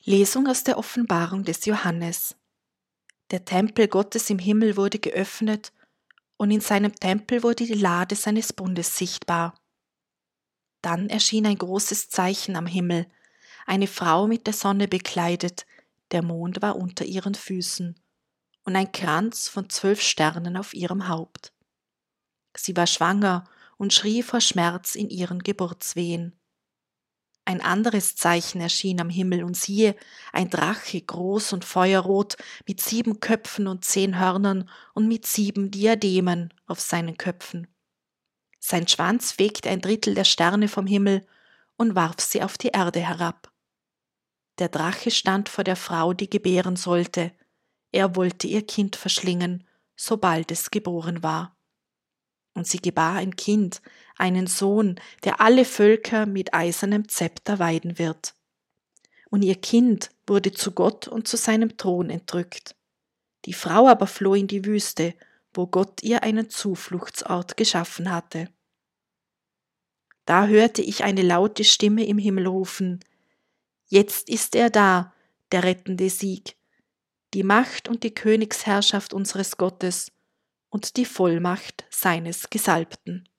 Lesung aus der Offenbarung des Johannes. Der Tempel Gottes im Himmel wurde geöffnet, und in seinem Tempel wurde die Lade seines Bundes sichtbar. Dann erschien ein großes Zeichen am Himmel, eine Frau mit der Sonne bekleidet, der Mond war unter ihren Füßen, und ein Kranz von 12 Sternen auf ihrem Haupt. Sie war schwanger und schrie vor Schmerz in ihren Geburtswehen. Ein anderes Zeichen erschien am Himmel, und siehe, ein Drache, groß und feuerrot, mit 7 Köpfen und 10 Hörnern und mit 7 Diademen auf seinen Köpfen. Sein Schwanz fegte ein Drittel der Sterne vom Himmel und warf sie auf die Erde herab. Der Drache stand vor der Frau, die gebären sollte. Er wollte ihr Kind verschlingen, sobald es geboren war. Und sie gebar ein Kind, einen Sohn, der alle Völker mit eisernem Zepter weiden wird. Und ihr Kind wurde zu Gott und zu seinem Thron entrückt. Die Frau aber floh in die Wüste, wo Gott ihr einen Zufluchtsort geschaffen hatte. Da hörte ich eine laute Stimme im Himmel rufen: Jetzt ist er da, der rettende Sieg, die Macht und die Königsherrschaft unseres Gottes und die Vollmacht seines Gesalbten.